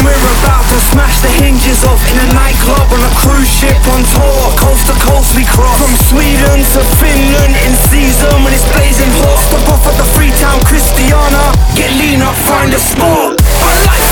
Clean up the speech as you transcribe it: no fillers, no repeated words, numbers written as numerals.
we're about to smash the hinges off in a nightclub on a cruise ship on tour. Coast to coast we cross, from Sweden to Finland in season when it's blazing hot. Stop off at the Freetown Christiana, get lean up, find a spot. I like